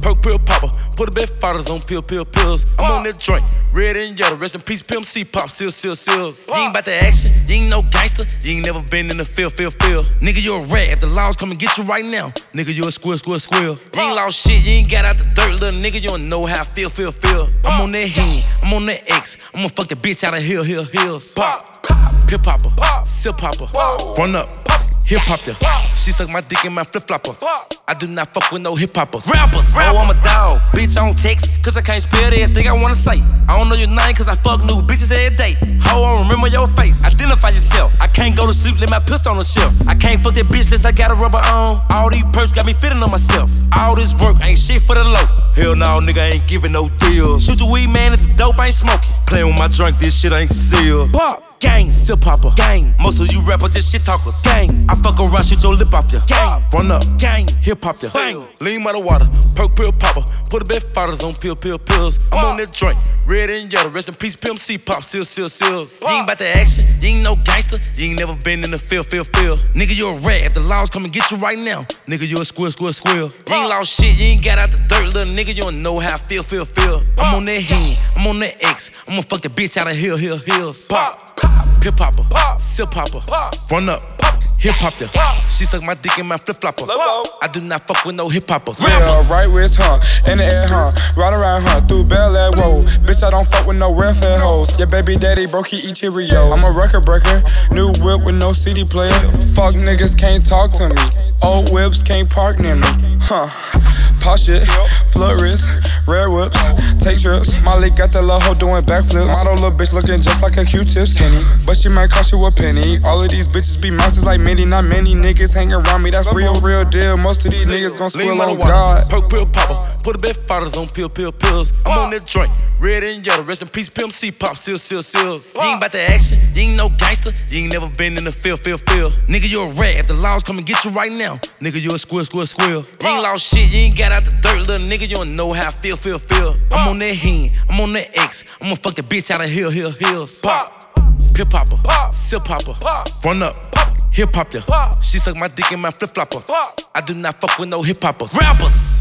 perk pill popper. Put a bit fathers on pills. I'm on that joint, red and yellow. Rest in peace, Pimp C, pop, seals. You ain't bout the action, you ain't no gangster. You ain't never been in the field. Nigga, you a rat. If the laws come and get you right now, nigga, you a squirrel. You ain't lost shit, you ain't got out the dirt, little nigga. You don't know how I feel. I'm on that hen, I'm on that X. I'ma fuck the bitch out of hills. Pop, pill popper, seal popper, run up. Hip hop ya. She suck my dick in my flip flopper. I do not fuck with no hip hoppers. Rappers. Oh, I'm a dog. Bitch, I don't text, cause I can't spell everything I wanna say. I don't know your name, cause I fuck new bitches every day. Ho, I don't remember your face. Identify yourself. I can't go to sleep, let my pistol on the shelf. I can't fuck that bitch unless I got a rubber on. All these perks got me fitting on myself. All this work ain't shit for the low. Hell no, nigga, I ain't giving no deal. Shoot the weed, man, it's the dope, I ain't smoking. Playing with my drink, this shit ain't sealed. Pop. Gang, sip popper, gang. Most of you rappers just shit talkers, gang. I fuck around, shit your lip off ya, gang. Run up, gang, hip hop ya, bang. Lean by the water, perk pill popper. Put a bit fathers on pills. I'm on that joint, red and yellow. Rest in peace, Pimp C, pop, seals. You ain't bout the action, you ain't no gangster. You ain't never been in the field. Nigga, you a rat. If the laws come and get you right now, nigga, you a squirrel. You ain't lost shit, you ain't got out the dirt, little nigga. You don't know how I feel. I'm on that hen, I'm on that X. I'ma fuck the bitch out of hills. Pop. Pill popper, seal popper, run up, hip hop ya. She suck my dick in my flip flopper. I do not fuck with no hip hoppers. Yeah, right wrist, in the air, ride around, through Bel Air, whoa. Bitch, I don't fuck with no welfare hoes. Your baby daddy broke, he eat Cheerios. I'm a record breaker, new whip with no CD player. Fuck niggas can't talk to me. Old whips can't park near me. Pop shit, flood wrist, rare whips, take trips. Molly got that little hoe doing backflips. Model little bitch looking just like a Q-tip skinny, but she might cost you a penny. All of these bitches be monsters like Minnie. Not many niggas hang around me, that's real deal. Most of these niggas gon' squill on God. Perk pill popper, put a bit fathers on pills. I'm on that joint, red and yellow. Rest in peace, Pimp C, pop, seals. You ain't bout the action, you ain't no gangster. You ain't never been in the field. Nigga, you a rat. If the laws come and get you right now, nigga, you a squirrel. You ain't lost shit, you ain't got out the dirt, little nigga. You don't know how I feel. I'm on that hen, I'm on that X. I'ma fuck the bitch out of hills. Pop, pill popper, seal popper, run up, hip hop ya. She suck my dick in my flip flopper. I do not fuck with no hip hoppers. Rappers.